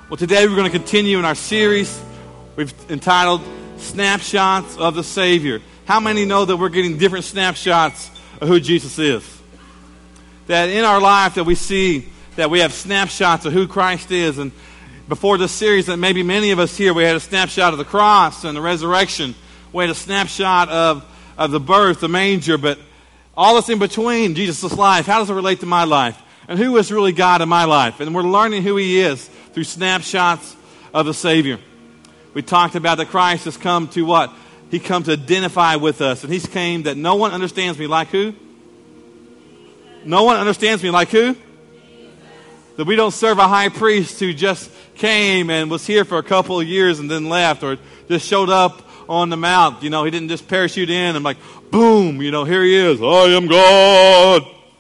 Well, today we're going to continue in our series we've entitled Snapshots of the Savior. How many know that we're getting different snapshots of who Jesus is? That in our life that we see that we have snapshots of who Christ is. And before this series, that maybe many of us here, we had a snapshot of the cross and the resurrection. We had a snapshot of the birth, the manger, but all that's in between Jesus' life, how does it relate to my life? And who is really God in my life? And we're learning who He is through snapshots of the Savior. We talked about that Christ has come to what? He come to identify with us. And He's came that no one understands me like who? No one understands me like who? That we don't serve a high priest who just came and was here for a couple of years and then left, or just showed up on the mount. You know, He didn't just parachute in and like, boom, you know, here He is. I am God.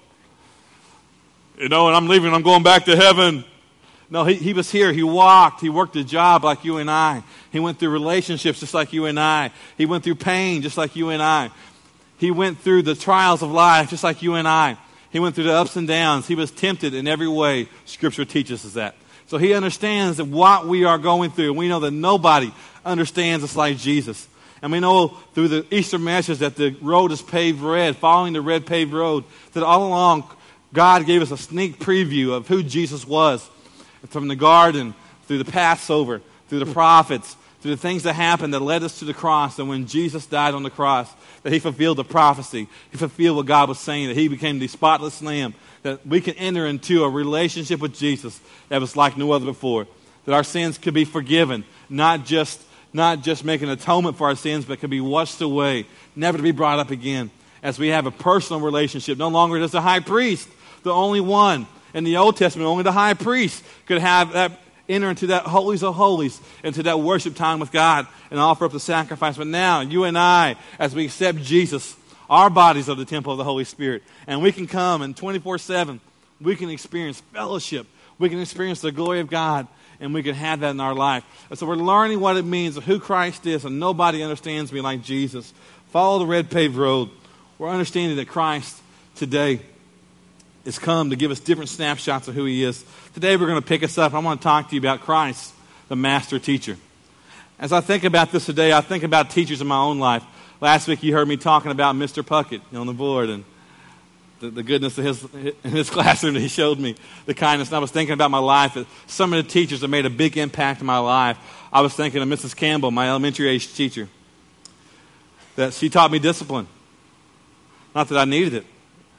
You know, and I'm leaving, I'm going back to heaven. No, he was here. He walked. He worked a job like you and I. He went through relationships just like you and I. He went through pain just like you and I. He went through the trials of life just like you and I. He went through the ups and downs. He was tempted in every way. Scripture teaches us that. So He understands that what we are going through. And we know that nobody understands us like Jesus. And we know through the Easter message that the road is paved red, following the red paved road, that all along God gave us a sneak preview of who Jesus was. From the garden, through the Passover, through the prophets, through the things that happened that led us to the cross. And when Jesus died on the cross, that He fulfilled the prophecy. He fulfilled what God was saying, that He became the spotless lamb, that we can enter into a relationship with Jesus that was like no other before. That our sins could be forgiven, not just making atonement for our sins, but could be washed away, never to be brought up again. As we have a personal relationship, no longer just a high priest, the only one. In the Old Testament, only the high priest could have that enter into that holies of holies, into that worship time with God and offer up the sacrifice. But now, you and I, as we accept Jesus, our bodies are the temple of the Holy Spirit. And we can come and 24/7, we can experience fellowship. We can experience the glory of God, and we can have that in our life. And so we're learning what it means, who Christ is, and nobody understands me like Jesus. Follow the red paved road. We're understanding that Christ today is come to give us different snapshots of who He is. Today we're going to pick us up. I want to talk to you about Christ, the master teacher. As I think about this today, I think about teachers in my own life. Last week you heard me talking about Mr. Puckett on the board and the goodness of his classroom that he showed me, the kindness. And I was thinking about my life, that some of the teachers that made a big impact in my life. I was thinking of Mrs. Campbell, my elementary age teacher, that she taught me discipline. Not that I needed it.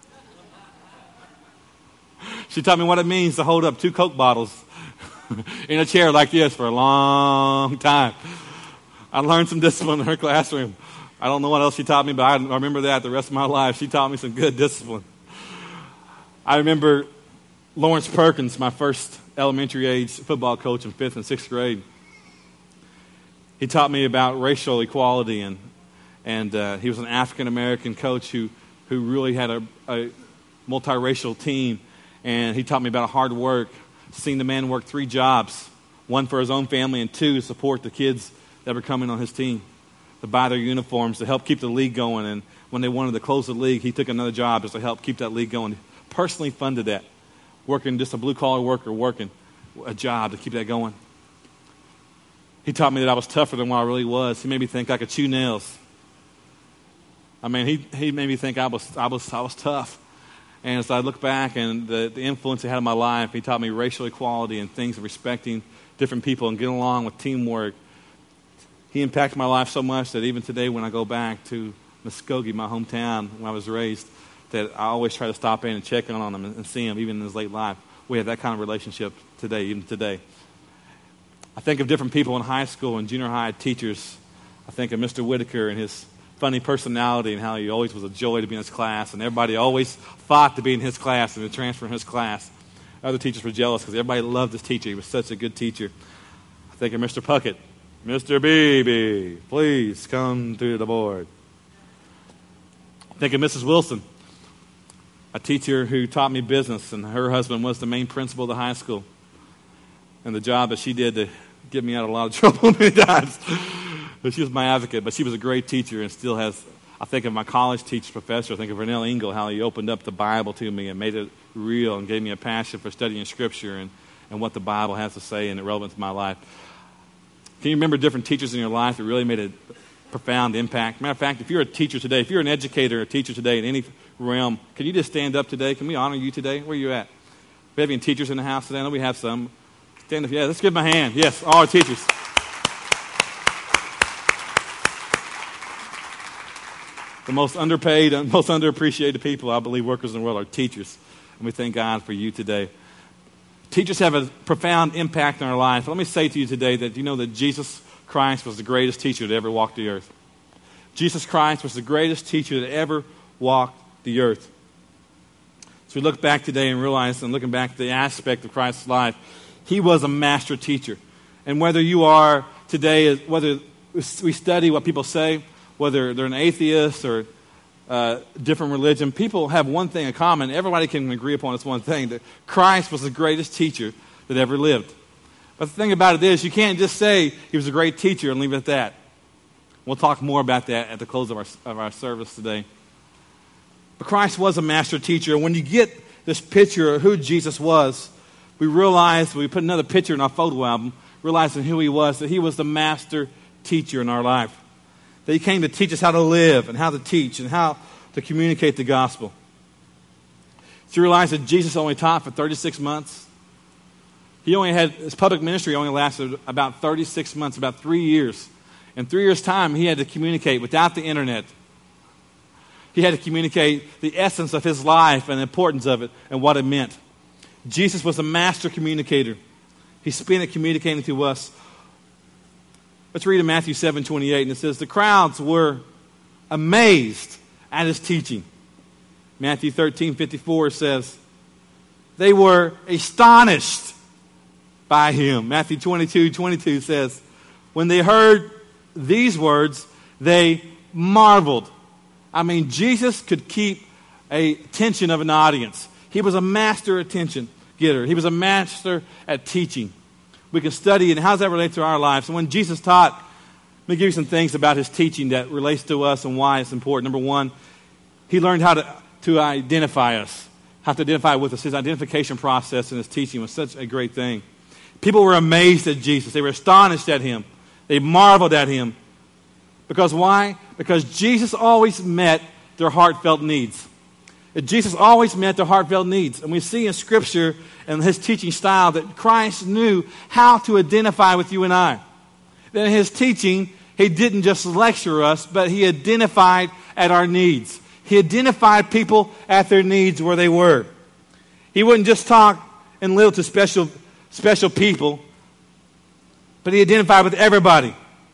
She taught me what it means to hold up 2 Coke bottles in a chair like this for a long time. I learned some discipline in her classroom. I don't know what else she taught me, but I remember that the rest of my life. She taught me some good discipline. I remember Lawrence Perkins, my first elementary age football coach in 5th and 6th grade. He taught me about racial equality, and he was an African-American coach who really had a multiracial team. And he taught me about hard work, seeing the man work 3 jobs, 1 for his own family and 2 to support the kids that were coming on his team, to buy their uniforms, to help keep the league going. And when they wanted to close the league, he took another job just to help keep that league going. He personally funded that, working just a blue-collar worker, working a job to keep that going. He taught me that I was tougher than what I really was. He made me think I could chew nails. I mean, he made me think I was tough. And as I look back and the influence he had in my life, he taught me racial equality and things of respecting different people and getting along with teamwork. He impacted my life so much that even today when I go back to Muskogee, my hometown, when I was raised, that I always try to stop in and check on him and see him even in his late life. We have that kind of relationship today, even today. I think of different people in high school and junior high teachers. I think of Mr. Whitaker and his funny personality and how he always was a joy to be in his class, and everybody always fought to be in his class and to transfer in his class. Other teachers were jealous because everybody loved this teacher. He was such a good teacher. I think of Mr. Puckett. Mr. Beebe, please come to the board. I think of Mrs. Wilson, a teacher who taught me business, and her husband was the main principal of the high school. And the job that she did to get me out of a lot of trouble many times. She was my advocate, but she was a great teacher and still has. I think of my college teacher professor. I think of Vernell Engel, how he opened up the Bible to me and made it real and gave me a passion for studying Scripture. and what the Bible has to say and it relevant to my life. Can you remember different teachers in your life that really made a profound impact? Matter of fact, if you're a teacher today, if you're an educator or a teacher today in any realm, can you just stand up today? Can we honor you today? Where are you at? We have any teachers in the house today? I know we have some. Stand up. Yeah, let's give them a hand. Yes, all our teachers. The most underpaid and most underappreciated people, I believe, workers in the world are teachers. And we thank God for you today. Teachers have a profound impact on our life. Let me say to you today that you know that Jesus Christ was the greatest teacher that ever walked the earth. Jesus Christ was the greatest teacher that ever walked the earth. So we look back today and realize, and looking back at the aspect of Christ's life, he was a master teacher. And whether you are today, whether we study what people say, whether they're an atheist or different religion, people have one thing in common. Everybody can agree upon this one thing, that Christ was the greatest teacher that ever lived. But the thing about it is, you can't just say he was a great teacher and leave it at that. We'll talk more about that at the close of our service today. But Christ was a master teacher. And when you get this picture of who Jesus was, we realize, we put another picture in our photo album, realizing who he was, that he was the master teacher in our life. That he came to teach us how to live and how to teach and how to communicate the gospel. So you realize that Jesus only taught for 36 months. His public ministry only lasted about 36 months, about 3 years. In 3 years' time, he had to communicate without the internet. He had to communicate the essence of his life and the importance of it and what it meant. Jesus was a master communicator. He spent it communicating to us. Let's read in Matthew 7:28, and it says, the crowds were amazed at his teaching. Matthew 13:54 says, they were astonished by him. Matthew 22:22 says, when they heard these words, they marveled. I mean, Jesus could keep a attention of an audience. He was a master attention getter. He was a master at teaching. We can study it, and how does that relate to our lives? And when Jesus taught, let me give you some things about his teaching that relates to us and why it's important. Number one, he learned how to identify us, how to identify with us. His identification process in his teaching was such a great thing. People were amazed at Jesus. They were astonished at him. They marveled at him. Because why? Because Jesus always met their heartfelt needs. Jesus always met their heartfelt needs. And we see in Scripture and his teaching style that Christ knew how to identify with you and I. That in his teaching, he didn't just lecture us, but he identified at our needs. He identified people at their needs where they were. He wouldn't just talk and live to special people, but he identified with everybody.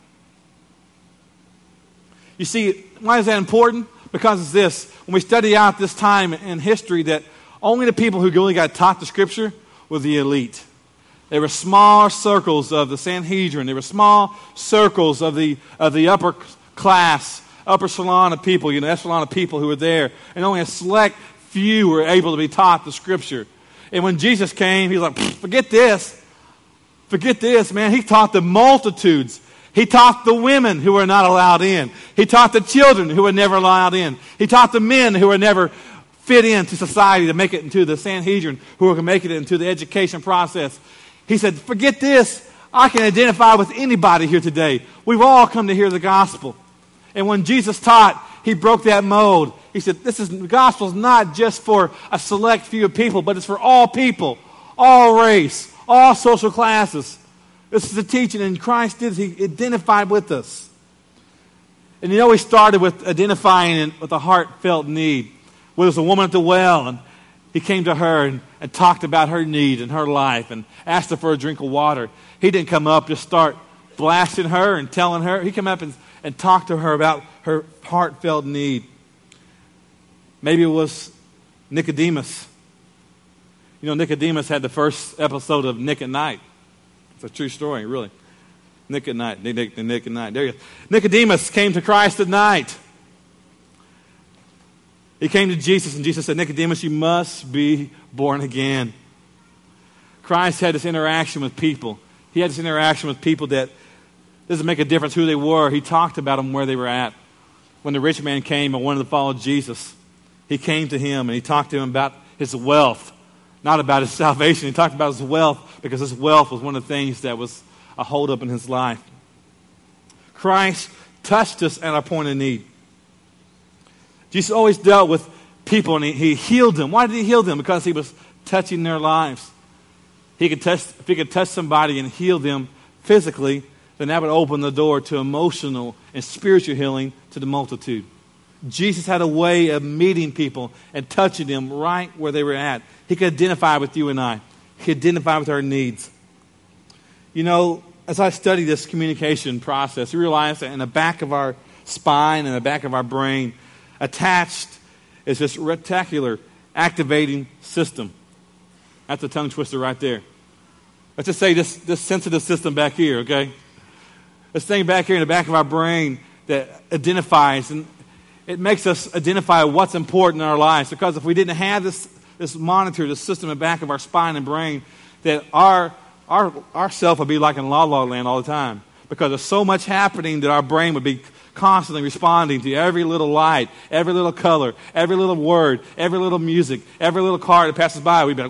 You see, why is that important? Because it's this. When we study out this time in history, that only the people who really got taught the Scripture were the elite. They were small circles of the Sanhedrin. They were small circles of the upper class, upper salon of people, echelon of people who were there. And only a select few were able to be taught the Scripture. And when Jesus came, he was like, forget this. Forget this, man. He taught the multitudes. He taught the women who were not allowed in. He taught the children who were never allowed in. He taught the men who were never fit into society to make it into the Sanhedrin, who were going to make it into the education process. He said, forget this. I can identify with anybody here today. We've all come to hear the gospel. And when Jesus taught, he broke that mold. He said, the gospel is not just for a select few of people, but it's for all people, all race, all social classes. This is the teaching, and Christ did. He identified with us. And he started with identifying with a heartfelt need. Well, there was a woman at the well, and he came to her and talked about her need and her life and asked her for a drink of water. He didn't come up, just start blasting her and telling her. He came up and talked to her about her heartfelt need. Maybe it was Nicodemus. Nicodemus had the first episode of Nick at Night. It's a true story, really. Nick at Night. Nick at Night. There you go. Nicodemus came to Christ at night. He came to Jesus, and Jesus said, Nicodemus, you must be born again. Christ had this interaction with people. He had this interaction with people that doesn't make a difference who they were. He talked about them where they were at. When the rich man came and wanted to follow Jesus, he came to him and he talked to him about his wealth. not about his salvation. He talked about his wealth because his wealth was one of the things that was a holdup in his life. Christ touched us at our point of need. Jesus always dealt with people and he healed them. Why did he heal them? Because he was touching their lives. If he could touch somebody and heal them physically, then that would open the door to emotional and spiritual healing to the multitude. Jesus had a way of meeting people and touching them right where they were at. He could identify with you and I. He could identify with our needs. You know, as I study this communication process, I realize that in the back of our spine and the back of our brain, attached is this reticular activating system. That's a tongue twister right there. Let's just say this sensitive system back here, okay? This thing back here in the back of our brain that identifies, and it makes us identify what's important in our lives. Because if we didn't have this monitor, this system in the back of our spine and brain, that our self would be like in La La Land all the time. Because there's so much happening that our brain would be constantly responding to every little light, every little color, every little word, every little music, every little car that passes by. We'd be like,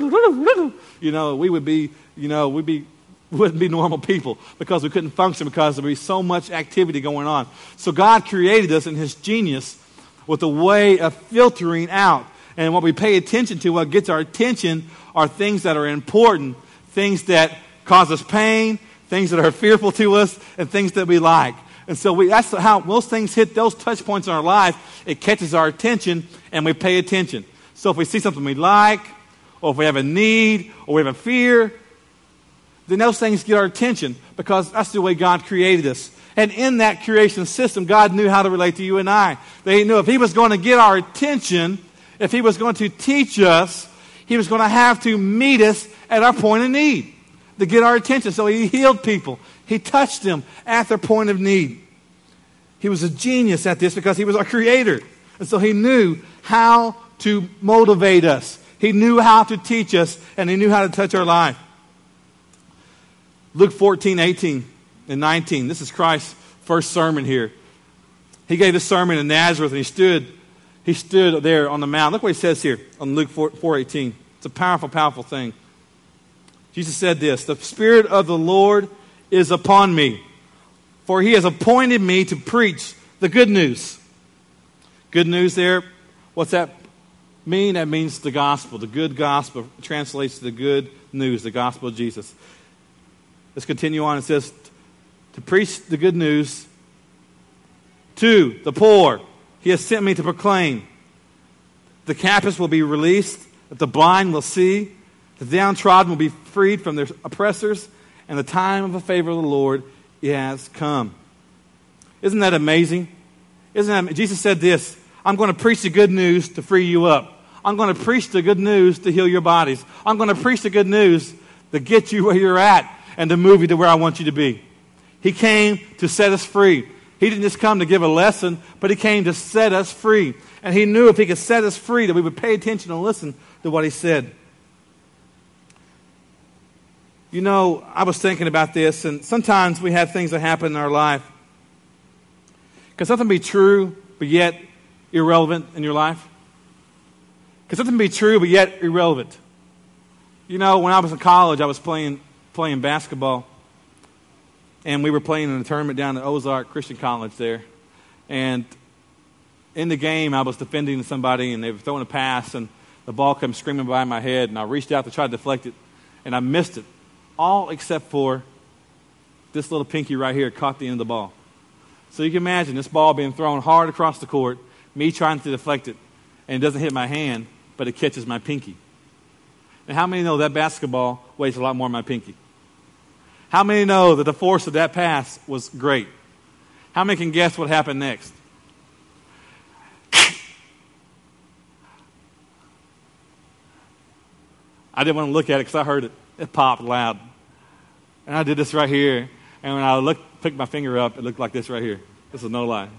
you know, we would be, you know, wouldn't be normal people because we couldn't function because there would be so much activity going on. So God created us in his genius with a way of filtering out. And what we pay attention to, what gets our attention, are things that are important, things that cause us pain, things that are fearful to us, and things that we like. And so that's how most things hit those touch points in our life. It catches our attention, and we pay attention. So if we see something we like, or if we have a need, or we have a fear, then those things get our attention because that's the way God created us. And in that creation system, God knew how to relate to you and I. He knew if he was going to get our attention, if he was going to teach us, he was going to have to meet us at our point of need to get our attention. So he healed people. He touched them at their point of need. He was a genius at this because he was our creator. And so he knew how to motivate us. He knew how to teach us, and he knew how to touch our life. Luke 14, 18, and 19. This is Christ's first sermon here. He gave a sermon in Nazareth, and he stood there on the mount. Look what he says here on Luke 4:18. It's a powerful, powerful thing. Jesus said this, "The Spirit of the Lord is upon me, for he has appointed me to preach the good news." Good news there, what's that mean? That means the gospel. The good gospel translates to the good news, the gospel of Jesus. Let's continue on. It says, to preach the good news to the poor. He has sent me to proclaim. The captives will be released, that the blind will see, the downtrodden will be freed from their oppressors, and the time of the favor of the Lord has come. Isn't that amazing? Jesus said this, I'm going to preach the good news to free you up. I'm going to preach the good news to heal your bodies. I'm going to preach the good news to get you where you're at and to move you to where I want you to be. He came to set us free. He didn't just come to give a lesson, but he came to set us free. And he knew if he could set us free that we would pay attention and listen to what he said. You know, I was thinking about this, and sometimes we have things that happen in our life. Can something be true, but yet irrelevant in your life? Can something be true, but yet irrelevant? You know, when I was in college, I was playing basketball. And we were playing in a tournament down at Ozark Christian College there. And in the game, I was defending somebody, and they were throwing a pass, and the ball came screaming by my head, and I reached out to try to deflect it, and I missed it. All except for this little pinky right here caught the end of the ball. So you can imagine this ball being thrown hard across the court, me trying to deflect it, and it doesn't hit my hand, but it catches my pinky. And how many know that basketball weighs a lot more than my pinky? How many know that the force of that pass was great? How many can guess what happened next? I didn't want to look at it because I heard it. It popped loud. And I did this right here. And when I picked my finger up, it looked like this right here. This is no lie.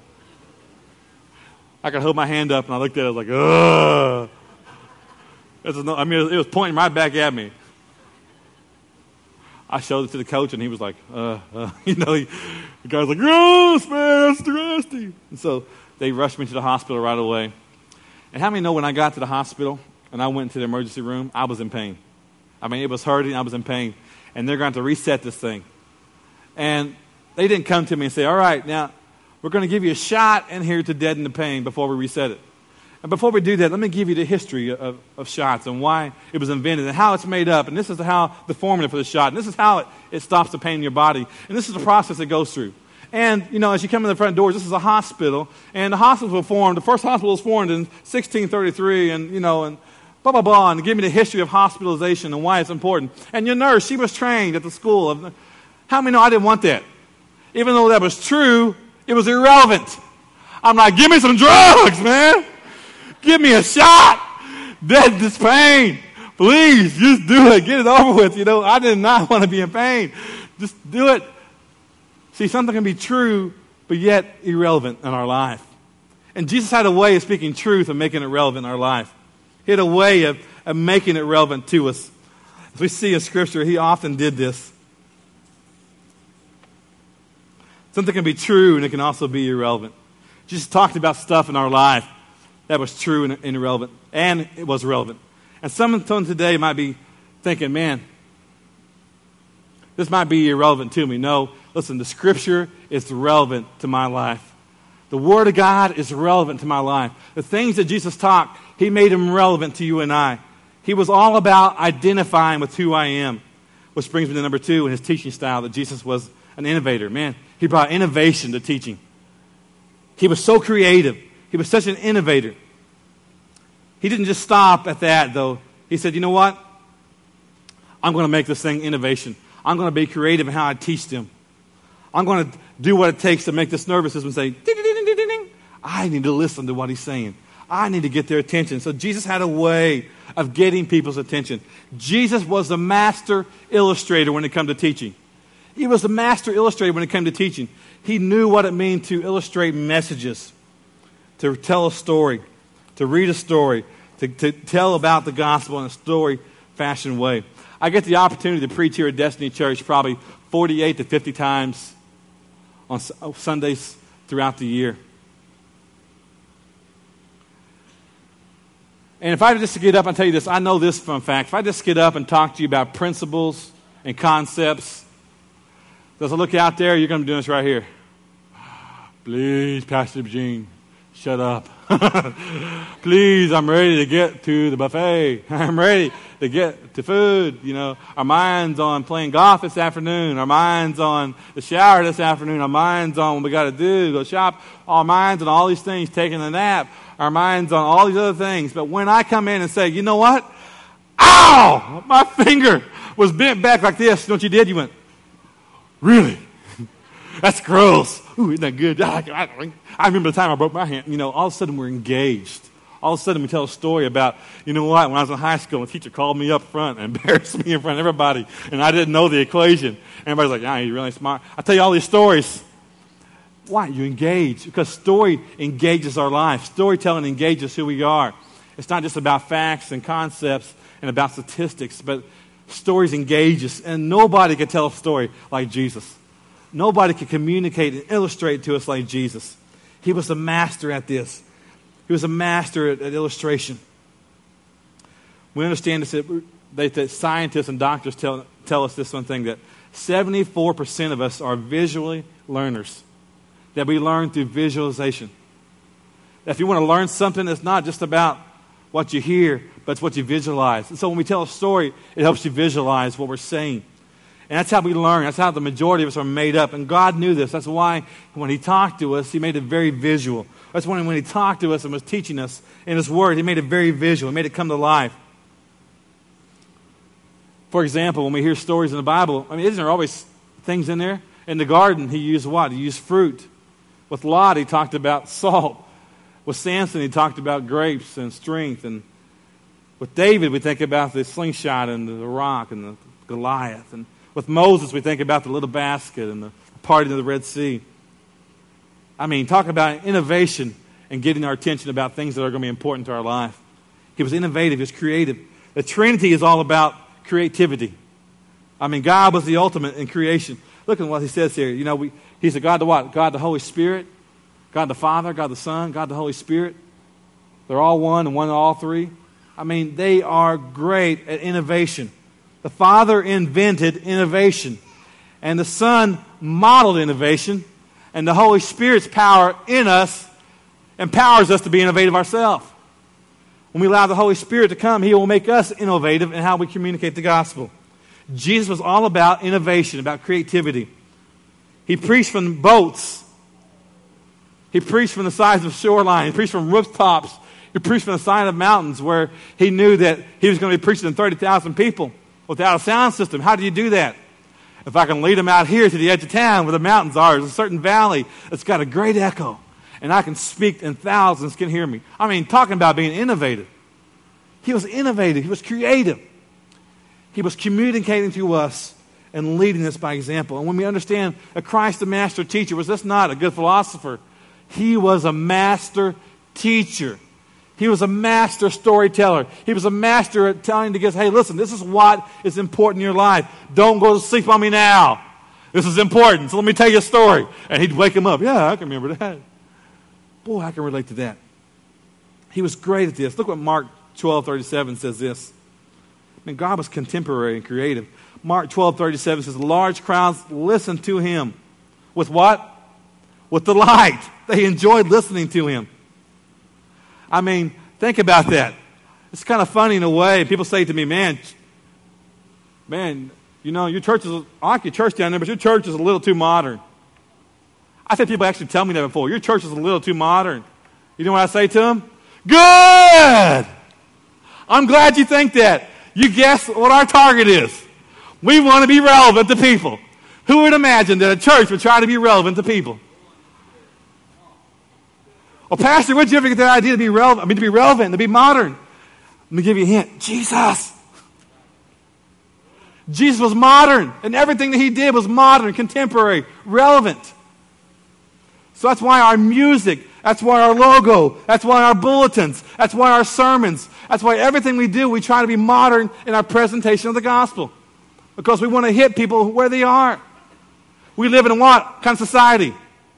I could hold my hand up, and I looked at it, I was like, ugh. It was pointing right back at me. I showed it to the coach, and he was like, the guy was like, gross, man, that's nasty. And so they rushed me to the hospital right away. And how many know when I got to the hospital, and I went to the emergency room, I was in pain. I mean, it was hurting, I was in pain. And they're going to reset this thing. And they didn't come to me and say, all right, now we're going to give you a shot in here to deaden the pain before we reset it. And before we do that, let me give you the history of shots and why it was invented and how it's made up. And this is how the formula for the shot. And this is how it stops the pain in your body. And this is the process it goes through. And, as you come in the front doors, this is a hospital. And the hospitals were formed. The first hospital was formed in 1633. And, and blah, blah, blah. And give me the history of hospitalization and why it's important. And your nurse, she was trained at the school. How many know I didn't want that? Even though that was true, it was irrelevant. I'm like, give me some drugs, man. Give me a shot. Deaden this pain. Please, just do it. Get it over with. I did not want to be in pain. Just do it. See, something can be true, but yet irrelevant in our life. And Jesus had a way of speaking truth and making it relevant in our life. He had a way of making it relevant to us. As we see in Scripture, he often did this. Something can be true, and it can also be irrelevant. Jesus talked about stuff in our life that was true and irrelevant, and it was relevant. And someone today might be thinking, man, this might be irrelevant to me. No, listen, the Scripture is relevant to my life. The Word of God is relevant to my life. The things that Jesus taught, he made them relevant to you and I. He was all about identifying with who I am, which brings me to number 2 in his teaching style, that Jesus was an innovator. Man, he brought innovation to teaching. He was so creative. He was such an innovator. He didn't just stop at that, though. He said, you know what? I'm going to make this thing innovation. I'm going to be creative in how I teach them. I'm going to do what it takes to make this nervous system say, ding, ding, ding, ding, ding, ding. I need to listen to what he's saying. I need to get their attention. So Jesus had a way of getting people's attention. Jesus was the master illustrator when it came to teaching. He was the master illustrator when it came to teaching. He knew what it meant to illustrate messages, to tell a story, to read a story, to tell about the gospel in a story fashion way. I get the opportunity to preach here at Destiny Church probably 48 to 50 times on Sundays throughout the year. And if I just get up and tell you this, I know this from fact. If I just get up and talk to you about principles and concepts, as I look out there, you're going to be doing this right here. Please, Pastor Eugene, shut up. Please, I'm ready to get to the buffet. I'm ready to get to food. Our mind's on playing golf this afternoon. Our mind's on the shower this afternoon. Our mind's on what we got to do, go shop. Our mind's on all these things, taking a nap. Our mind's on all these other things. But when I come in and say, you know what? Ow! My finger was bent back like this. You know what you did? You went, really? That's gross. Ooh, isn't that good? I remember the time I broke my hand. All of a sudden we're engaged. All of a sudden we tell a story about, when I was in high school, a teacher called me up front and embarrassed me in front of everybody, and I didn't know the equation. Everybody's like, yeah, you're really smart. I tell you all these stories. Why? You engage. Because story engages our life. Storytelling engages who we are. It's not just about facts and concepts and about statistics, but stories engage us. And nobody can tell a story like Jesus. Nobody can communicate and illustrate to us like Jesus. He was a master at this. He was a master at illustration. We understand this, that scientists and doctors tell us this one thing, that 74% of us are visually learners, that we learn through visualization. That if you want to learn something, it's not just about what you hear, but it's what you visualize. And so when we tell a story, it helps you visualize what we're saying. And that's how we learn. That's how the majority of us are made up. And God knew this. That's why when he talked to us, he made it very visual. That's when he talked to us and was teaching us in his word, he made it very visual. He made it come to life. For example, when we hear stories in the Bible, isn't there always things in there? In the garden, he used what? He used fruit. With Lot, he talked about salt. With Samson, he talked about grapes and strength. And with David, we think about the slingshot and the rock and the Goliath. And with Moses, we think about the little basket and the parting of the Red Sea. Talk about innovation and getting our attention about things that are going to be important to our life. He was innovative. He was creative. The Trinity is all about creativity. God was the ultimate in creation. Look at what he says here. He's a God the what? God the Holy Spirit, God the Father, God the Son, God the Holy Spirit. They're all one and one in all three. I mean, they are great at innovation. The Father invented innovation, and the Son modeled innovation, and the Holy Spirit's power in us empowers us to be innovative ourselves. When we allow the Holy Spirit to come, He will make us innovative in how we communicate the gospel. Jesus was all about innovation, about creativity. He preached from boats. He preached from the sides of shoreline. He preached from rooftops. He preached from the side of mountains where he knew that he was going to be preaching to 30,000 people without a sound system. How do you do that? If I can lead them out here to the edge of town where the mountains are, there's a certain valley that's got a great echo, and I can speak and thousands can hear me. I mean, talking about being innovative. He was innovative. He was creative. He was communicating to us and leading us by example. And when we understand that Christ, the master teacher, was just not a good philosopher. He was a master teacher. He was a master storyteller. He was a master at telling the kids, hey, listen, this is what is important in your life. Don't go to sleep on me now. This is important, so let me tell you a story. And he'd wake him up. Yeah, I can remember that. Boy, I can relate to that. He was great at this. Look what Mark 12:37 says this. I mean, God was contemporary and creative. Mark 12:37 says, large crowds listened to him. With what? With delight. They enjoyed listening to him. I mean, think about that. It's kind of funny in a way. People say to me, man, you know, your church is, I like your church down there, but your church is a little too modern. I've had people actually tell me that before. Your church is a little too modern. You know what I say to them? Good! I'm glad you think that. You guess what our target is. We want to be relevant to people. Who would imagine that a church would try to be relevant to people? Well, Pastor, where'd you ever get that idea to be relevant? I mean, to be relevant, to be modern. Let me give you a hint. Jesus. Jesus was modern, and everything that he did was modern, contemporary, relevant. So that's why our music, that's why our logo, that's why our bulletins, that's why our sermons, that's why everything we do, we try to be modern in our presentation of the gospel. Because we want to hit people where they are. We live in what kind of society?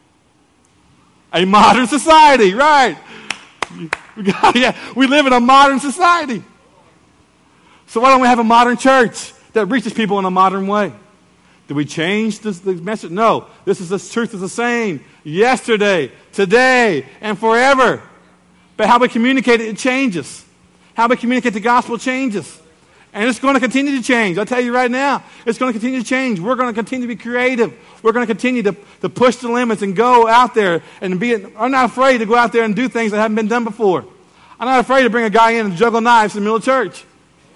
A modern society, right. Yeah, we live in a modern society. So why don't we have a modern church that reaches people in a modern way? Did we change the message? No. This truth is the same yesterday, today, and forever. But how we communicate it changes. How we communicate the gospel changes. And it's going to continue to change. I'll tell you right now, it's going to continue to change. We're going to continue to be creative. We're going to continue to push the limits and go out there and I'm not afraid to go out there and do things that haven't been done before. I'm not afraid to bring a guy in and juggle knives in the middle of church.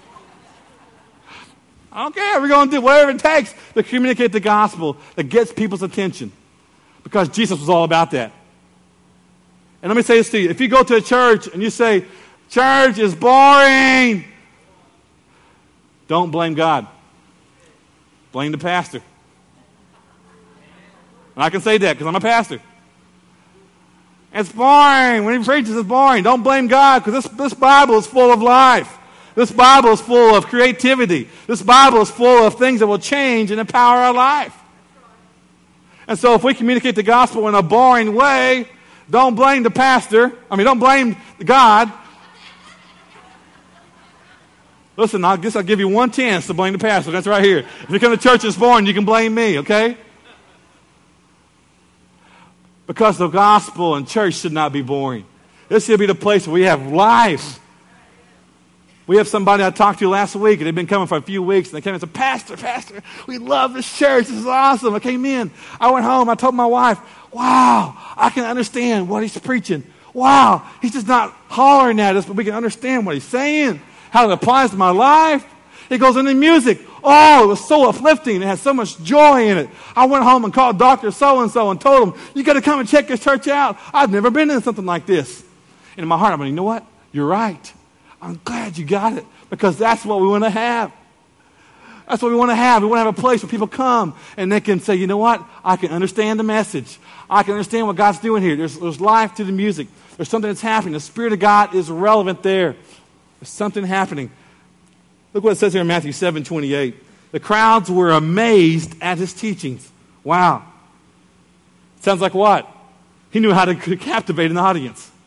I don't care. We're going to do whatever it takes to communicate the gospel that gets people's attention. Because Jesus was all about that. And let me say this to you. If you go to a church and you say, church is boring, don't blame God. Blame the pastor. And I can say that because I'm a pastor. It's boring. When he preaches, it's boring. Don't blame God because this Bible is full of life. This Bible is full of creativity. This Bible is full of things that will change and empower our life. And so if we communicate the gospel in a boring way, don't blame the pastor. Don't blame God. Listen, I guess I'll give you one chance to blame the pastor. That's right here. If you come to church this morning, you can blame me, okay? Because the gospel and church should not be boring. This should be the place where we have life. We have somebody I talked to last week, and they've been coming for a few weeks, and they came and said, Pastor, we love this church. This is awesome. I came in. I went home. I told my wife, wow, I can understand what he's preaching. Wow, he's just not hollering at us, but we can understand what he's saying, how it applies to my life. It goes into music. Oh, it was so uplifting. It had so much joy in it. I went home and called Dr. So-and-so and told him, you got to come and check this church out. I've never been in something like this. And in my heart, I'm like, you know what? You're right. I'm glad you got it because that's what we want to have. That's what we want to have. We want to have a place where people come and they can say, you know what? I can understand the message. I can understand what God's doing here. There's life to the music. There's something that's happening. The Spirit of God is relevant there. There's something happening. Look what it says here in Matthew 7:28. The crowds were amazed at his teachings. Wow. Sounds like what? He knew how to captivate an audience.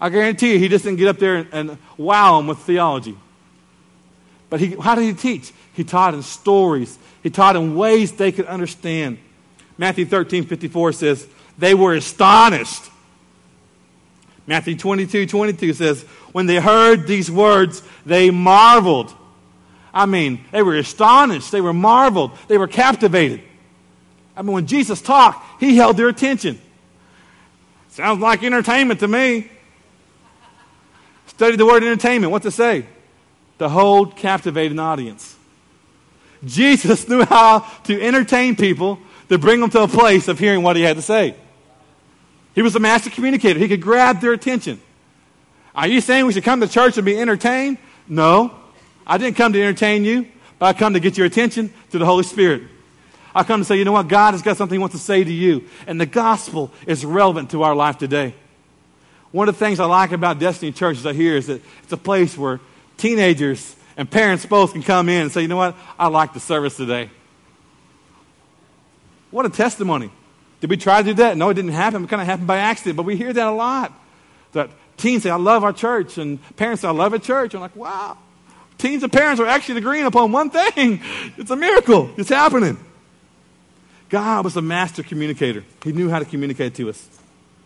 I guarantee you, he just didn't get up there and wow them with theology. But how did he teach? He taught in stories. He taught in ways they could understand. Matthew 13:54 says, they were astonished. Matthew 22:22 says, when they heard these words, they marveled. I mean, they were astonished. They were marveled. They were captivated. I mean, when Jesus talked, he held their attention. Sounds like entertainment to me. Study the word entertainment. What's it say? To hold, captivate an audience. Jesus knew how to entertain people, to bring them to a place of hearing what he had to say. He was a master communicator. He could grab their attention. Are you saying we should come to church and be entertained? No. I didn't come to entertain you, but I come to get your attention through the Holy Spirit. I come to say, you know what? God has got something he wants to say to you. And the gospel is relevant to our life today. One of the things I like about Destiny Church is that it's a place where teenagers and parents both can come in and say, you know what? I like the service today. What a testimony. Did we try to do that? No, it didn't happen. It kind of happened by accident. But we hear that a lot. That teens say, I love our church. And parents say, I love our church. I'm like, wow. Teens and parents are actually agreeing upon one thing. It's a miracle. It's happening. God was a master communicator. He knew how to communicate to us.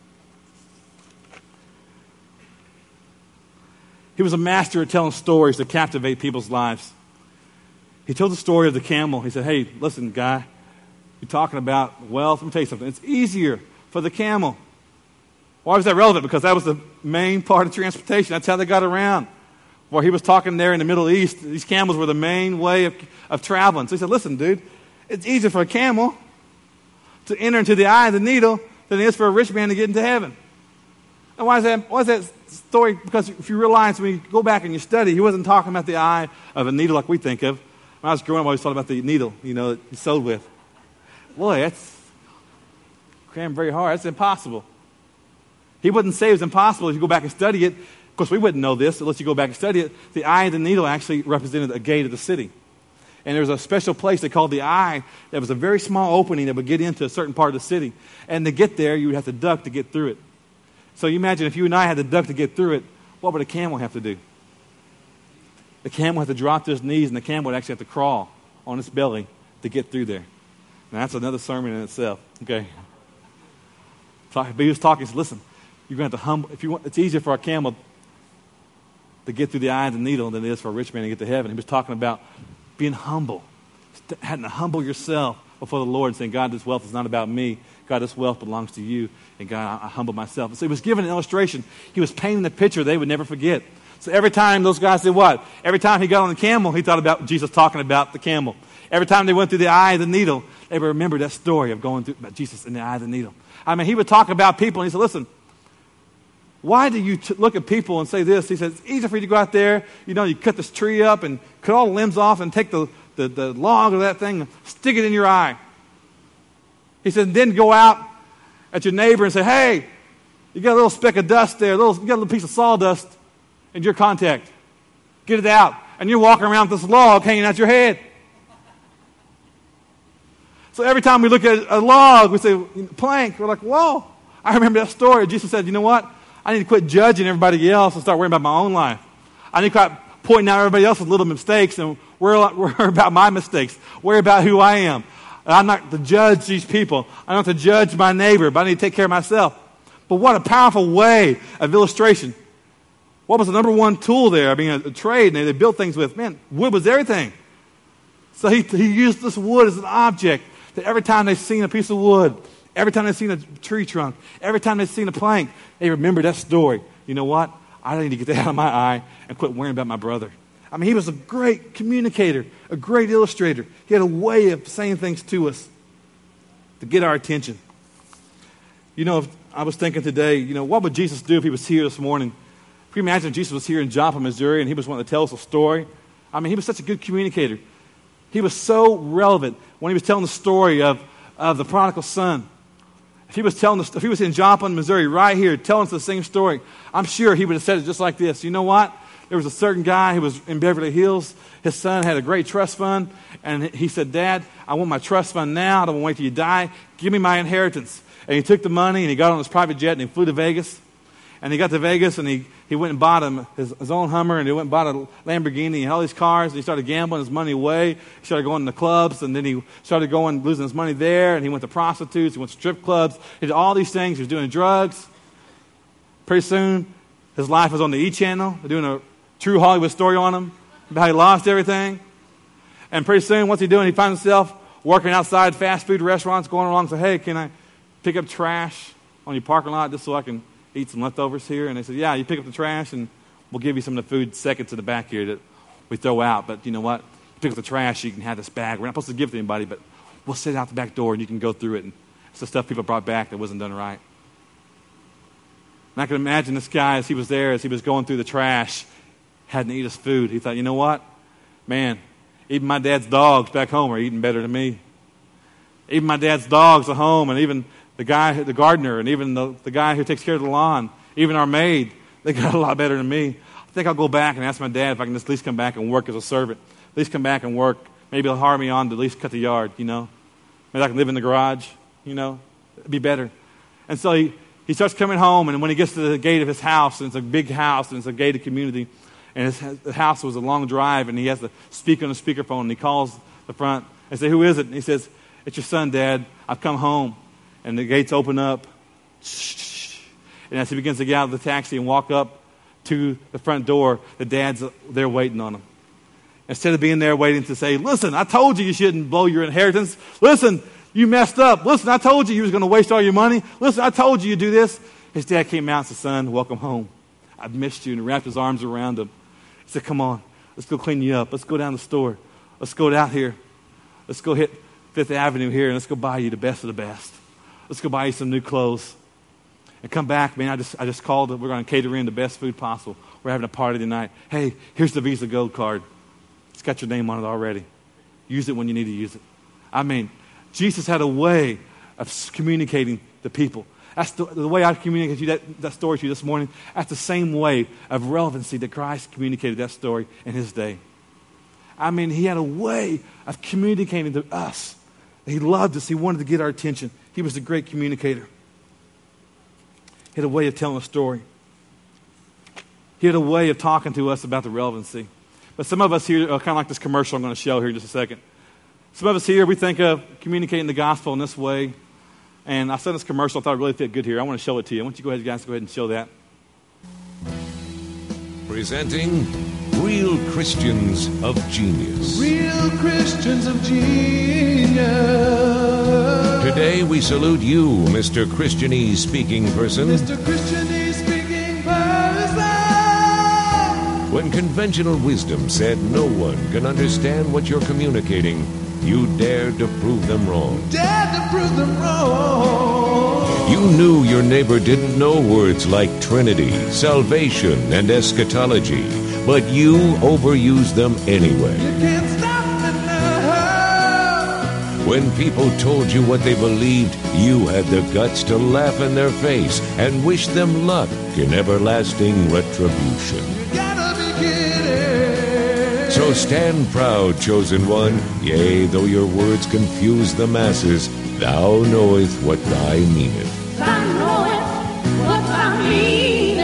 He was a master at telling stories to captivate people's lives. He told the story of the camel. He said, hey, listen, guy, you're talking about wealth. Let me tell you something. It's easier for the camel. Why was that relevant? Because that was the main part of transportation. That's how they got around. While he was talking there in the Middle East, these camels were the main way of traveling. So he said, listen, dude, it's easier for a camel to enter into the eye of the needle than it is for a rich man to get into heaven. And why is that story? Because if you realize when you go back and you study, he wasn't talking about the eye of a needle like we think of. When I was growing up, I always thought about the needle, that you sewed with. Boy, that's crammed very hard. That's impossible. He wouldn't say it was impossible if you go back and study it. Of course, we wouldn't know this unless you go back and study it. The eye of the needle actually represented a gate of the city. And there was a special place they called the eye that was a very small opening that would get into a certain part of the city. And to get there, you would have to duck to get through it. So you imagine if you and I had to duck to get through it, what would a camel have to do? The camel had to drop to his knees, and the camel would actually have to crawl on its belly to get through there. Now, that's another sermon in itself. Okay. But he was talking, he said, listen, you're going to have to humble. It's easier for a camel to get through the eye of the needle than it is for a rich man to get to heaven. He was talking about being humble, having to humble yourself before the Lord and saying, God, this wealth is not about me. God, this wealth belongs to you. And God, I humble myself. And so he was given an illustration. He was painting a picture they would never forget. So every time those guys did what? Every time he got on the camel, he thought about Jesus talking about the camel. Every time they went through the eye of the needle, they would remember that story of going through about Jesus in the eye of the needle. I mean, he would talk about people, and he said, listen, why do you look at people and say this? He said, it's easy for you to go out there, you cut this tree up and cut all the limbs off and take the log of that thing and stick it in your eye. He said, then go out at your neighbor and say, hey, you got a little speck of dust there, you got a little piece of sawdust in your contact. Get it out. And you're walking around with this log hanging out your head. So every time we look at a log, we say, plank, we're like, whoa. I remember that story. Jesus said, you know what? I need to quit judging everybody else and start worrying about my own life. I need to quit pointing out everybody else's little mistakes and worry about my mistakes. Worry about who I am. And I'm not to judge these people. I'm not to judge my neighbor, but I need to take care of myself. But what a powerful way of illustration. What was the number one tool there? I mean, a trade, and they built things with. Man, wood was everything. So he used this wood as an object that every time they've seen a piece of wood, every time they've seen a tree trunk, every time they've seen a plank, they remember that story. You know what? I need to get that out of my eye and quit worrying about my brother. I mean, he was a great communicator, a great illustrator. He had a way of saying things to us to get our attention. I was thinking today, what would Jesus do if he was here this morning? If you imagine Jesus was here in Joplin, Missouri, and he was wanting to tell us a story. I mean, he was such a good communicator. He was so relevant when he was telling the story of the prodigal son. If he was in Joplin, Missouri, right here, telling us the same story, I'm sure he would have said it just like this. You know what? There was a certain guy who was in Beverly Hills. His son had a great trust fund, and he said, Dad, I want my trust fund now. I don't want to wait till you die. Give me my inheritance. And he took the money, and he got on his private jet, and he flew to Vegas. And he got to Vegas, and he went and bought his own Hummer, and he went and bought a Lamborghini and all these cars, and he started gambling his money away. He started going to clubs, and then he started losing his money there, and he went to prostitutes, he went to strip clubs. He did all these things. He was doing drugs. Pretty soon, his life was on the E! Channel. They're doing a true Hollywood story on him about how he lost everything. And pretty soon, what's he doing? He finds himself working outside fast food restaurants, going along and say, hey, can I pick up trash on your parking lot just so I can eat some leftovers here? And they said, yeah, you pick up the trash and we'll give you some of the food seconds in the back here that we throw out. But you know what? You pick up the trash, you can have this bag. We're not supposed to give it to anybody, but we'll sit out the back door and you can go through it. And it's the stuff people brought back that wasn't done right. And I can imagine this guy as he was there, as he was going through the trash, hadn't eaten his food. He thought, you know what? Man, even my dad's dogs back home are eating better than me. Even my dad's dogs at home, and even the gardener, and even the guy who takes care of the lawn, even our maid, they got a lot better than me. I think I'll go back and ask my dad if I can just at least come back and work as a servant. At least come back and work. Maybe he'll hire me on to at least cut the yard, you know. Maybe I can live in the garage, you know. It'd be better. And so he starts coming home, and when he gets to the gate of his house, and it's a big house, and it's a gated community, and the house was a long drive, and he has to speak on the speakerphone, and he calls the front and says, who is it? And he says, it's your son, Dad. I've come home. And the gates open up. And as he begins to get out of the taxi and walk up to the front door, the dad's there waiting on him. Instead of being there waiting to say, listen, I told you shouldn't blow your inheritance. Listen, you messed up. Listen, I told you was going to waste all your money. Listen, I told you do this. His dad came out and said, son, welcome home. I've missed you. And wrapped his arms around him. He said, come on, let's go clean you up. Let's go down the store. Let's go out here. Let's go hit Fifth Avenue here and let's go buy you the best of the best. Let's go buy you some new clothes. And come back, man. I just called. We're going to cater in the best food possible. We're having a party tonight. Hey, here's the Visa Gold card. It's got your name on it already. Use it when you need to use it. I mean, Jesus had a way of communicating to people. That's the way I communicated you that story to you this morning. That's the same way of relevancy that Christ communicated that story in his day. I mean, he had a way of communicating to us. He loved us. He wanted to get our attention. He was a great communicator. He had a way of telling a story. He had a way of talking to us about the relevancy. But some of us here are kind of like this commercial I'm going to show here in just a second. Some of us here, we think of communicating the gospel in this way. And I saw this commercial. I thought it really fit good here. I want to show it to you. I want you to guys go ahead and show that. Presenting Real Christians of Genius. Real Christians of Genius. Today we salute you, Mr. Christianese speaking person. Mr. Christianese speaking person. When conventional wisdom said no one can understand what you're communicating, you dared to prove them wrong. Dared to prove them wrong. You knew your neighbor didn't know words like Trinity, salvation, and eschatology, but you overused them anyway. You can't stop me now. When people told you what they believed, you had the guts to laugh in their face and wish them luck in everlasting retribution. You gotta be kidding. So stand proud, chosen one, yea, though your words confuse the masses, thou knowest what thy meaneth. Thou knowest what thou meanest.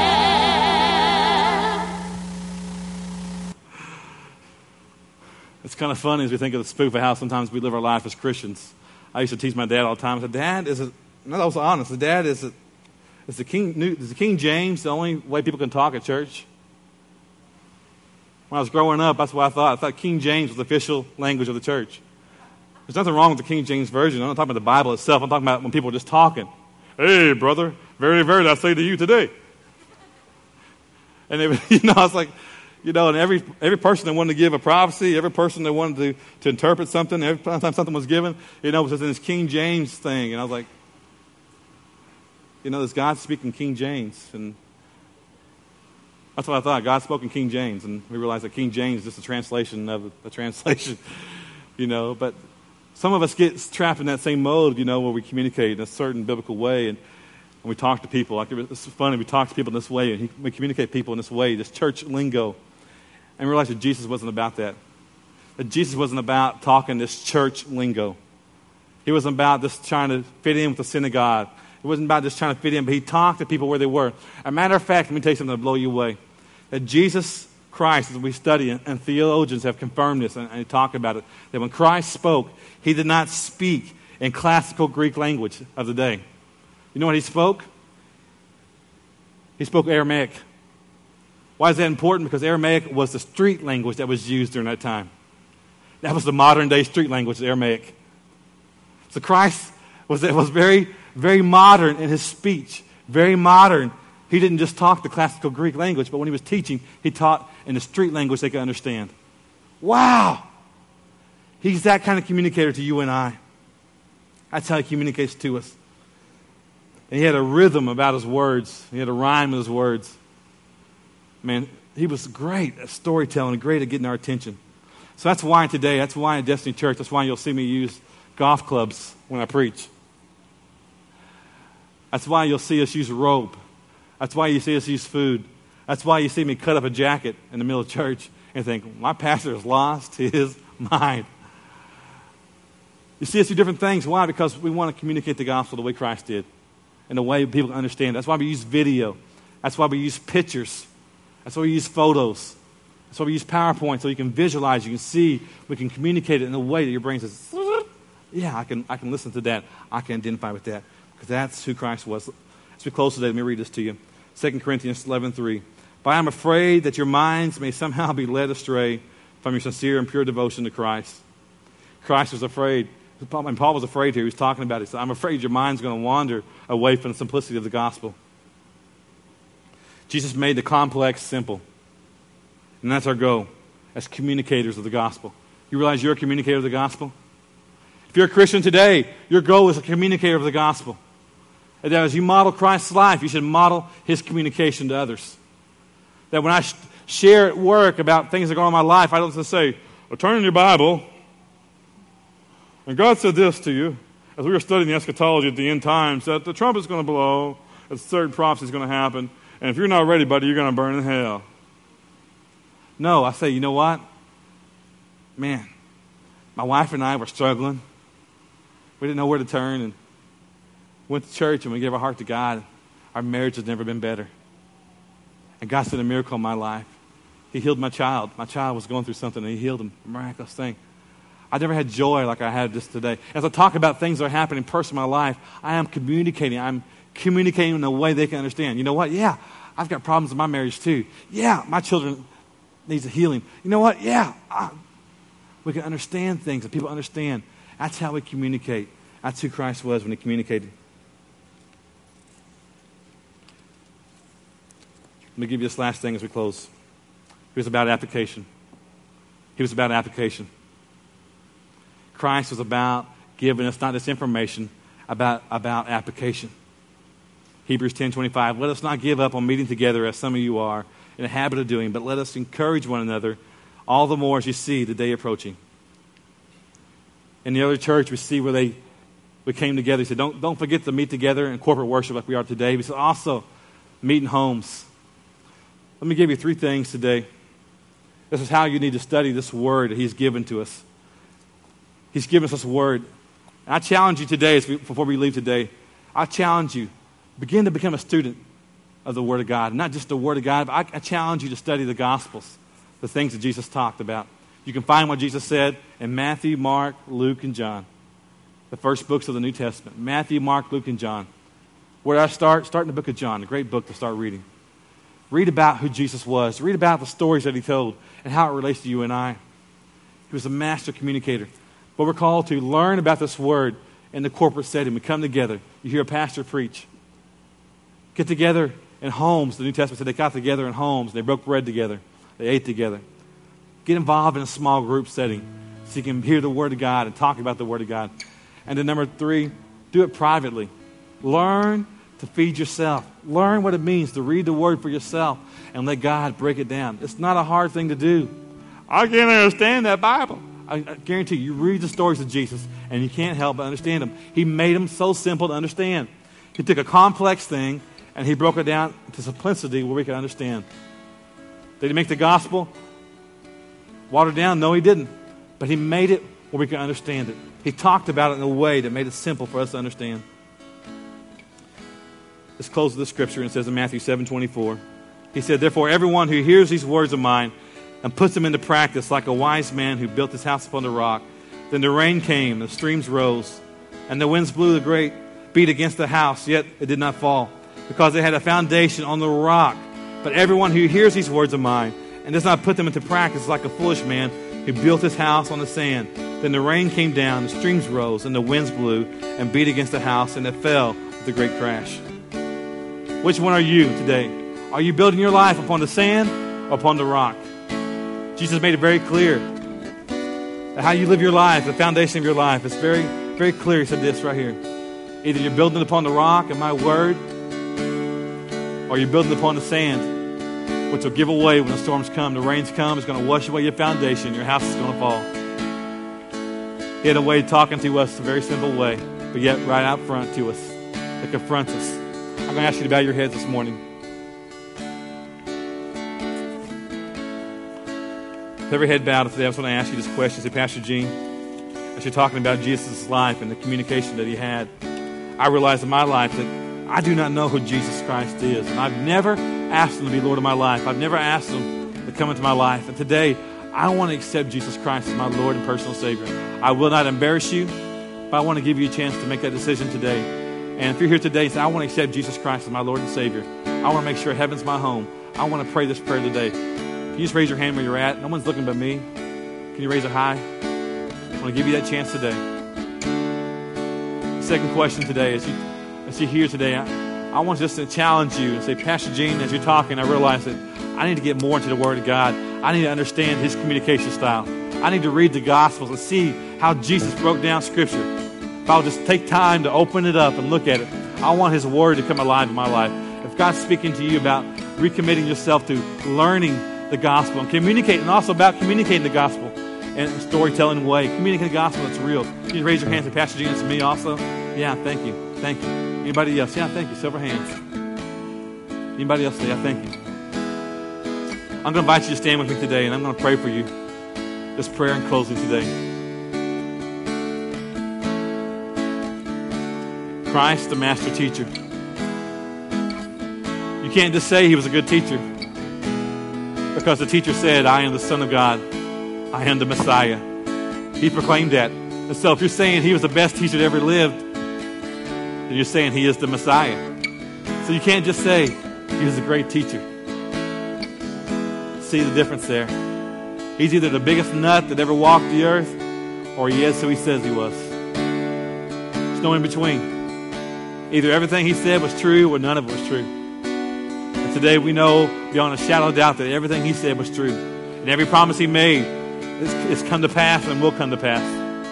It's kind of funny as we think of the spoof of how sometimes we live our life as Christians. I used to tease my dad all the time. I said, Dad, I was honest. Dad, is the King James the only way people can talk at church? When I was growing up, that's what I thought. I thought King James was the official language of the church. There's nothing wrong with the King James Version. I'm not talking about the Bible itself. I'm talking about when people are just talking. Hey, brother, very, very, I say to you today. And I was like, and every person that wanted to give a prophecy, every person that wanted to interpret something, every time something was given, it was in this King James thing. And I was like, this God speaking King James. And that's what I thought. God spoke in King James. And we realized that King James is just a translation of the translation, But some of us get trapped in that same mode, where we communicate in a certain biblical way. And we talk to people. Like it's funny, we talk to people in this way. And we communicate people in this way, this church lingo. And we realize that Jesus wasn't about that. That Jesus wasn't about talking this church lingo. He wasn't about just trying to fit in with the synagogue It wasn't about just trying to fit in, but he talked to people where they were. A matter of fact, let me tell you something that'll blow you away. That Jesus Christ, as we study, and theologians have confirmed this and talk about it, that when Christ spoke, he did not speak in classical Greek language of the day. You know what he spoke? He spoke Aramaic. Why is that important? Because Aramaic was the street language that was used during that time. That was the modern day street language, Aramaic. So Christ was very, very modern in his speech, very modern. He didn't just talk the classical Greek language, but when he was teaching, he taught in the street language they could understand. Wow! He's that kind of communicator to you and I. That's how he communicates to us. And he had a rhythm about his words. He had a rhyme with his words. Man, he was great at storytelling, great at getting our attention. So that's why today, that's why at Destiny Church, that's why you'll see me use golf clubs when I preach. That's why you'll see us use rope. That's why you see us use food. That's why you see me cut up a jacket in the middle of church and think, my pastor has lost his mind. You see us do different things. Why? Because we want to communicate the gospel the way Christ did, in a way people can understand. That's why we use video. That's why we use pictures. That's why we use photos. That's why we use PowerPoint, so you can visualize, you can see, we can communicate it in a way that your brain says, yeah, I can listen to that. I can identify with that. Because that's who Christ was. As we close today, let me read this to you. 2 Corinthians 11:3. But I am afraid that your minds may somehow be led astray from your sincere and pure devotion to Christ. Christ was afraid. And Paul was afraid here. He was talking about it. He said, I'm afraid your mind's going to wander away from the simplicity of the gospel. Jesus made the complex simple. And that's our goal as communicators of the gospel. You realize you're a communicator of the gospel? If you're a Christian today, your goal is a communicator of the gospel. And that as you model Christ's life, you should model his communication to others. That when I share at work about things that go on in my life, I don't just say, well, turn in your Bible. And God said this to you, as we were studying the eschatology at the end times, that the trumpet's going to blow, that certain prophecy is going to happen, and if you're not ready, buddy, you're going to burn in hell. No, I say, you know what? Man, my wife and I were struggling. We didn't know where to turn, and went to church, and we gave our heart to God. Our marriage has never been better. And God did a miracle in my life. He healed my child. My child was going through something, and he healed him. A miraculous thing. I never had joy like I had just today. As I talk about things that are happening personally in my life, I am communicating. I'm communicating in a way they can understand. You know what? Yeah, I've got problems in my marriage too. Yeah, my children needs a healing. You know what? Yeah, we can understand things and people understand. That's how we communicate. That's who Christ was when he communicated. Let me give you this last thing as we close. He was about application. He was about application. Christ was about giving us not just information, about application. Hebrews 10:25, let us not give up on meeting together as some of you are in a habit of doing, but let us encourage one another all the more as you see the day approaching. In the other church, we see where we came together. He said, don't forget to meet together in corporate worship like we are today. He said, also meet in homes. Let me give you 3 things today. This is how you need to study this word that he's given to us. He's given us this word. And I challenge you today, before we leave today, I challenge you, begin to become a student of the Word of God. Not just the Word of God, but I challenge you to study the Gospels, the things that Jesus talked about. You can find what Jesus said in Matthew, Mark, Luke, and John, the first books of the New Testament. Matthew, Mark, Luke, and John. Where do I start? Start in the book of John, a great book to start reading. Read about who Jesus was. Read about the stories that he told and how it relates to you and I. He was a master communicator. But we're called to learn about this word in the corporate setting. We come together. You hear a pastor preach. Get together in homes. The New Testament said they got together in homes. They broke bread together. They ate together. Get involved in a small group setting so you can hear the Word of God and talk about the Word of God. And then number 3, do it privately. Learn to feed yourself. Learn what it means to read the Word for yourself and let God break it down. It's not a hard thing to do. I can't understand that Bible. I guarantee you read the stories of Jesus and you can't help but understand them. He made them so simple to understand. He took a complex thing and he broke it down to simplicity where we can understand. Did he make the gospel watered down? No, he didn't. But he made it where we can understand it. He talked about it in a way that made it simple for us to understand. Let's close with the scripture. It says in Matthew 7:24. He said, therefore, everyone who hears these words of mine and puts them into practice like a wise man who built his house upon the rock. Then the rain came, the streams rose, and the winds blew the great beat against the house, yet it did not fall, because it had a foundation on the rock. But everyone who hears these words of mine and does not put them into practice is like a foolish man who built his house on the sand. Then the rain came down, the streams rose, and the winds blew and beat against the house, and it fell with a great crash. Which one are you today? Are you building your life upon the sand or upon the rock? Jesus made it very clear that how you live your life, the foundation of your life, is very, very clear. He said this right here. Either you're building upon the rock and my word, or you're building upon the sand, which will give away when the storms come. The rains come. It's going to wash away your foundation. Your house is going to fall. He had a way of talking to us, a very simple way, but yet right out front to us that confronts us. I'm going to ask you to bow your heads this morning. With every head bowed today, I just want to ask you this question. Say, Pastor Gene, as you're talking about Jesus' life and the communication that he had, I realize in my life that I do not know who Jesus Christ is. And I've never asked him to be Lord of my life. I've never asked him to come into my life. And today, I want to accept Jesus Christ as my Lord and personal Savior. I will not embarrass you, but I want to give you a chance to make that decision today. And if you're here today and say, I want to accept Jesus Christ as my Lord and Savior, I want to make sure heaven's my home. I want to pray this prayer today. Can you just raise your hand where you're at? No one's looking but me. Can you raise it high? I want to give you that chance today. The second question today, as you're here today, I want just to challenge you and say, Pastor Gene, as you're talking, I realize that I need to get more into the Word of God. I need to understand his communication style. I need to read the Gospels and see how Jesus broke down Scripture. If I'll just take time to open it up and look at it, I want his Word to come alive in my life. If God's speaking to you about recommitting yourself to learning the Gospel and communicating, and also about communicating the Gospel in a storytelling way, communicating the Gospel that's real. Can you raise your hands and say, Pastor Gene, it's me also? Yeah, thank you. Thank you. Anybody else? Yeah, thank you. Silver hands. Anybody else say, yeah, thank you. I'm going to invite you to stand with me today, and I'm going to pray for you. This prayer in closing today. Christ, the master teacher. You can't just say he was a good teacher, because the teacher said, I am the Son of God. I am the Messiah. He proclaimed that. And so if you're saying he was the best teacher that ever lived, then you're saying he is the Messiah. So you can't just say he was a great teacher. See the difference there? He's either the biggest nut that ever walked the earth, or he is who he says he was. There's no in between. Either everything he said was true, or none of it was true. And today we know beyond a shadow of doubt that everything he said was true. And every promise he made is come to pass and will come to pass.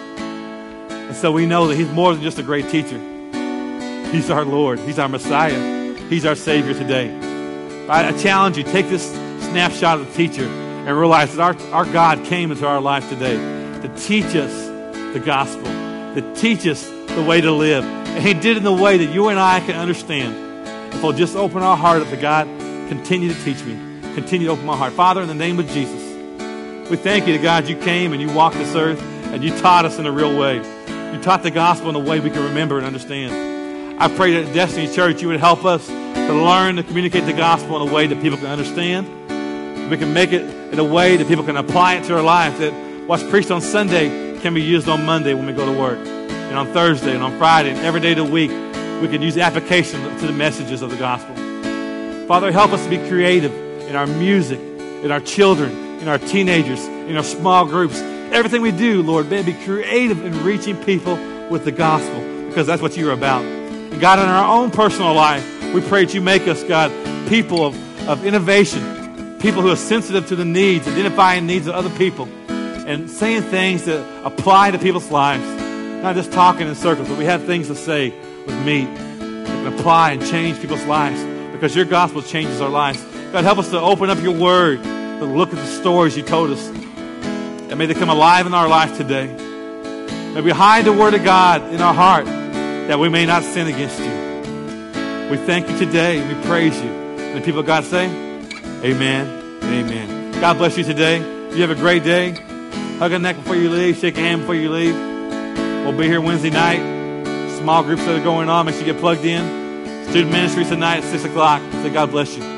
And so we know that he's more than just a great teacher. He's our Lord. He's our Messiah. He's our Savior today. I challenge you, take this snapshot of the teacher and realize that our God came into our life today to teach us the gospel, to teach us the way to live. And he did it in a way that you and I can understand. If we'll just open our heart up to God, continue to teach me. Continue to open my heart. Father, in the name of Jesus, we thank you that, God, you came and you walked this earth and you taught us in a real way. You taught the gospel in a way we can remember and understand. I pray that at Destiny Church you would help us to learn to communicate the gospel in a way that people can understand. We can make it in a way that people can apply it to our life, that what's preached on Sunday can be used on Monday when we go to work, and on Thursday, and on Friday, and every day of the week. We can use application to the messages of the gospel. Father, help us to be creative in our music, in our children, in our teenagers, in our small groups. Everything we do, Lord, may be creative in reaching people with the gospel, because that's what you're about. And God, in our own personal life, we pray that you make us, God, people of innovation, people who are sensitive to the needs, identifying needs of other people, and saying things that apply to people's lives. Not just talking in circles, but we have things to say with meat that can apply and change people's lives, because your gospel changes our lives. God, help us to open up your word, to look at the stories you told us, and may they come alive in our life today. May we hide the word of God in our heart that we may not sin against you. We thank you today, and we praise you. And the people of God say, amen and amen. God bless you today. You have a great day. Hug a neck before you leave. Shake a hand before you leave. We'll be here Wednesday night. Small groups that are going on. Make sure you get plugged in. Student ministries tonight at 6 o'clock. Say God bless you.